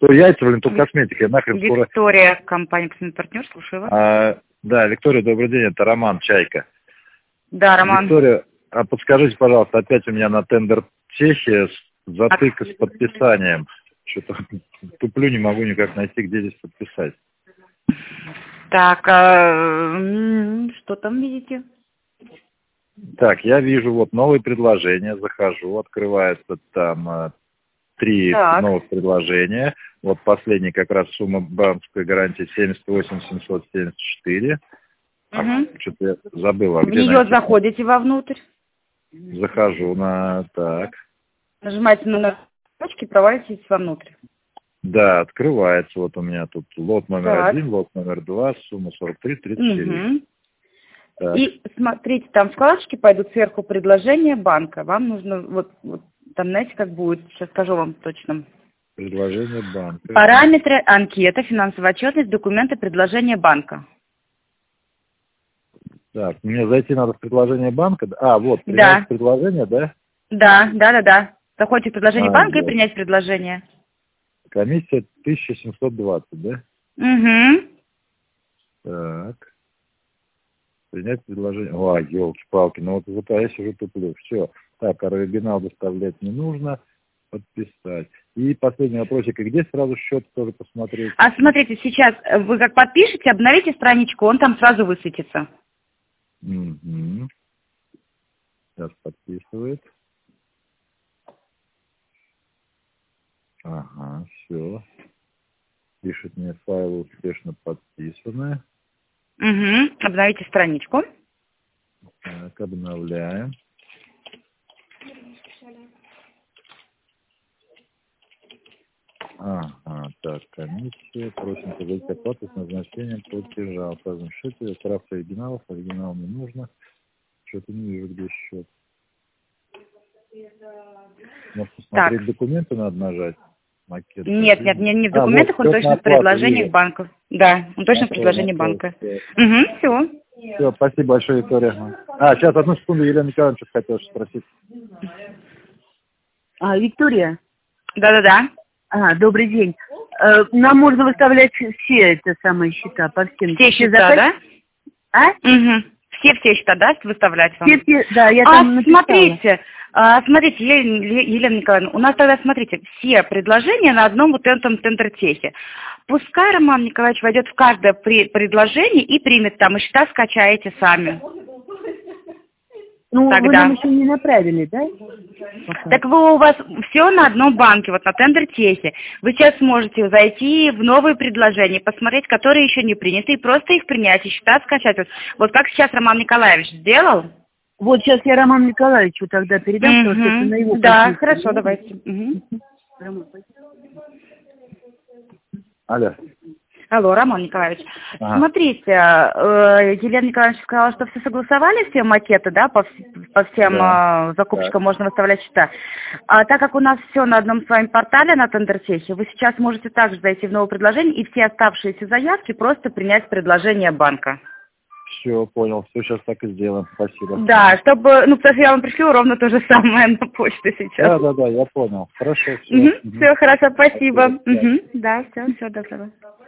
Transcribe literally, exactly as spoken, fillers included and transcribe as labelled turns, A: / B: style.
A: То яйца, блин, то косметика. Я нахрен скоро...
B: Виктория, компания «Косметпартнер», слушаю вас.
A: А, да, Виктория, добрый день, это Роман Чайка.
B: Да, Роман.
A: Виктория, а подскажите, пожалуйста, опять у меня на тендер Чехия затык с подписанием. Что-то туплю, не могу никак найти, где здесь подписать.
B: Так, а, что там видите?
A: Так, я вижу вот новые предложения, захожу, открывается там э, три
B: Так.
A: новых предложения. Вот последний как раз сумма банковской гарантии семьдесят восемь семьсот семьдесят четыре.
B: Угу.
A: А, что-то я забыл. А
B: В
A: где
B: нее
A: найти?
B: заходите вовнутрь,
A: Захожу на... Так.
B: нажимаете на точки, провалитесь вовнутрь.
A: Да, открывается. Вот у меня тут лот номер
B: Так.
A: один, лот номер два, сумма сорок три тридцать девять.
B: Угу.
A: Так.
B: И смотрите, там вкладочки пойдут сверху предложение банка. Вам нужно, вот, вот там, знаете, как будет, сейчас скажу вам точно.
A: Предложение банка.
B: Параметры, анкета, финансовая отчетность, документы, предложение банка.
A: Так, мне зайти надо в предложение банка. А, вот, принять
B: Да.
A: предложение, да?
B: Да, да, да, да. Заходите в предложение
A: А,
B: банка
A: да.
B: и принять предложение.
A: Комиссия тысяча семьсот двадцать, да?
B: Угу.
A: Так. Принять предложение. Ой, елки-палки, ну вот, вот а я сижу туплю. Все. Так, оригинал доставлять не нужно. Подписать. И последний вопросик. И где сразу счет тоже посмотреть?
B: А смотрите, сейчас вы как подпишете, обновите страничку, он там сразу высветится.
A: Угу. Сейчас подписывает. Ага, все. Пишет мне файлы успешно подписаны.
B: Угу. Обновите страничку.
A: Так, обновляем. Ага, так, комиссия. Просим производить оплату с назначением платежа. Указан счет, справка оригиналов, оригинал не нужно. Что-то не вижу, где счет. Может, посмотреть
B: Так.
A: документы надо нажать? Макет.
B: Нет, нет, не, не в
A: А,
B: документах,
A: вот,
B: он
A: счет
B: точно
A: на
B: в
A: оплату
B: предложениях
A: есть.
B: банка. Да, он точно в
A: Нашел,
B: предложении
A: нашел,
B: банка.
A: всё.
B: Угу, все.
A: Все, спасибо большое, Виктория. А, сейчас, одну секунду, Елена Николаевна что-то хотела спросить.
C: А, Виктория,
B: Да-да-да.
C: а, добрый день. Э, нам можно выставлять все это самые счета по всем.
B: Все счета,
C: заказ-
B: да?
C: А?
B: Угу. Все-все счета, да, выставлять вам?
C: Все, все, да, я
B: а,
C: там написала.
B: смотрите, а, смотрите, Елена, Елена Николаевна, у нас тогда, смотрите, все предложения на одном вот этом тендертехе. Пускай Роман Николаевич войдет в каждое при- предложение и примет там, и счета скачаете сами.
C: Ну, вы
B: тогда.
C: нам еще не направили, да? Пока.
B: Так вы у вас все на одном банке, вот на тендертехе. Вы сейчас сможете зайти в новые предложения, посмотреть, которые еще не приняты, и просто их принять, и счета скачать. Вот, вот как сейчас Роман Николаевич сделал.
C: Вот сейчас я Роману Николаевичу тогда передам, потому что это на его
B: Да,
C: позицию.
B: хорошо, давайте. Угу.
A: Алло.
B: Алло, Роман Николаевич.
A: Ага.
B: Смотрите, э, Елена Николаевна сказала, что все согласовали, все макеты, да, по, вс- по всем
A: Да.
B: э, закупщикам
A: Так.
B: можно выставлять счета. А так как у нас все на одном с вами портале, на тендертехе, вы сейчас можете также зайти в новое предложение и все оставшиеся заявки просто принять предложение банка.
A: Все, понял. Все, сейчас так и сделаем. Спасибо.
B: Да, чтобы, ну, потому что я вам пришлю ровно то же самое на почту сейчас.
A: Да, да, да, я понял. Хорошо, все.
B: Угу, все, хорошо, спасибо.
A: Спасибо.
B: Угу, да, все, все, доброго.